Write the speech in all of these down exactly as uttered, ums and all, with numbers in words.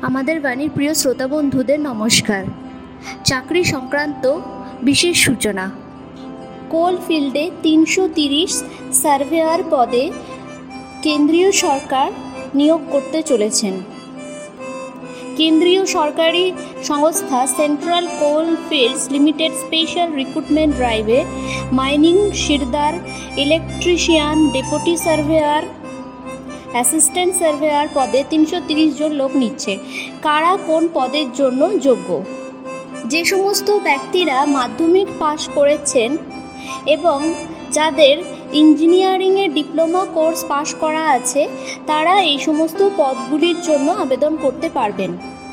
আমাদের বাণীর প্রিয় শ্রোতা বন্ধুদের নমস্কার। চাকরি সংক্রান্ত বিশেষ সূচনা। কোলফিল্ডে তিনশো তিরিশ সার্ভেয়ার পদে কেন্দ্রীয় সরকার নিয়োগ করতে চলেছেন। কেন্দ্রীয় সরকারি সংস্থা Central Coal Fields Limited special recruitment ড্রাইভে মাইনিং, শিরদার, electrician, deputy surveyor, assistant surveyor পদে তিনশো তিরিশ জন লোক নিচ্ছে। কারা কোন পদের জন্য যোগ্য? যে সমস্ত ব্যক্তিরা মাধ্যমিক পাশ করেছেন এবং যাদের ইঞ্জিনিয়ারিংয়ের ডিপ্লোমা কোর্স পাশ করা আছে, তারা এই সমস্ত পদগুলির জন্য আবেদন করতে পারবেন।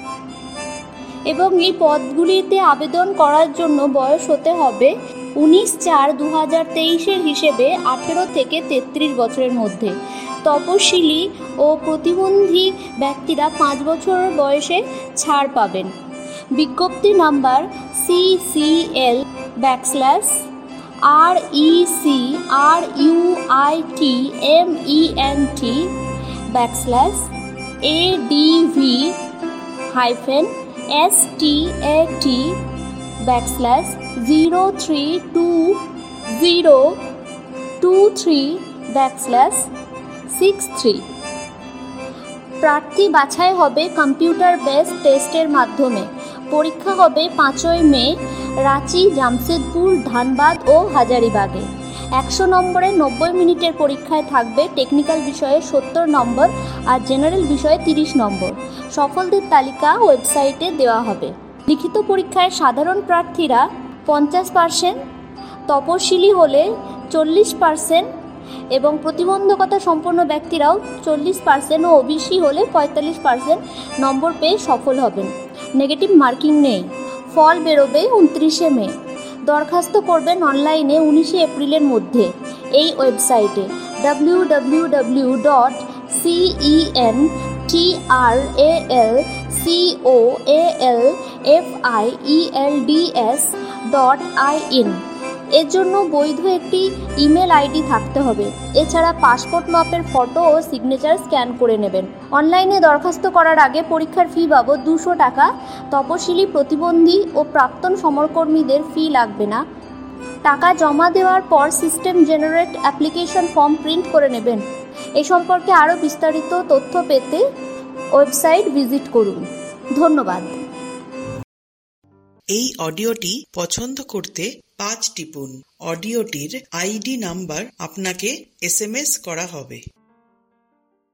এবং এই পদগুলিতে আবেদন করার জন্য বয়স হতে হবে উনিশ চার দু হাজার তেইশের হিসেবে আঠেরো থেকে তেত্রিশ বছরের মধ্যে। তপশিলি ও প্রতিবন্ধী ব্যক্তিরা পাঁচ বছর বয়সে ছাড় পাবেন। বিজ্ঞপ্তি number C C L backslash R E C R U I T M E N T backslash A D V hyphen S T A T backslash zero three two zero two three backslash six three. প্রার্থী বাছাই হবে computer based টেস্টের মাধ্যমে। পরীক্ষা হবে পাঁচই মে রাঁচি, জামশেদপুর, ধানবাদ ও হাজারিবাগে। একশো নম্বরের নব্বই মিনিটের পরীক্ষায় থাকবে টেকনিক্যাল বিষয়ে সত্তর নম্বর আর জেনারেল বিষয়ে তিরিশ নম্বর। সফলদের তালিকা ওয়েবসাইটে দেওয়া হবে। লিখিত পরীক্ষায় সাধারণ প্রার্থীরা পঞ্চাশ পার্সেন্ট, তপশিলি হলে চল্লিশ পার্সেন্ট এবং প্রতিবন্ধকতা সম্পন্ন ব্যক্তিরাও চল্লিশ পার্সেন্ট ও ওবিসি হলে পঁয়তাল্লিশ পার্সেন্ট নম্বর পেয়ে সফল হবেন। নেগেটিভ মার্কিং নেই। ফল বেরোবে উনত্রিশে মে। দরখাস্ত করবেন অনলাইনে উনিশে এপ্রিলের মধ্যে এই ওয়েবসাইটে W W W dot C E N T R A L C O A L F I E L D S dot I in. এর জন্য বৈধ একটি ইমেল আইডি থাকতে হবে। এছাড়া পাসপোর্ট মাপের ফটো ও সিগনেচার স্ক্যান করে নেবেন। অনলাইনে দরখাস্ত করার আগে পরীক্ষার ফি বাবদ দুশো টাকা। তপশিলি, প্রতিবন্ধী ও প্রাক্তন সমরকর্মীদের ফি লাগবে না। টাকা জমা দেওয়ার পর system generate application form print করে নেবেন। এ সম্পর্কে আরও বিস্তারিত তথ্য পেতে ওয়েবসাইট ভিজিট করুন। ধন্যবাদ। এই অডিওটি পছন্দ করতে পাঁচ টিপুন। অডিওটির আইডি নাম্বার আপনাকে এস এম এস করা হবে।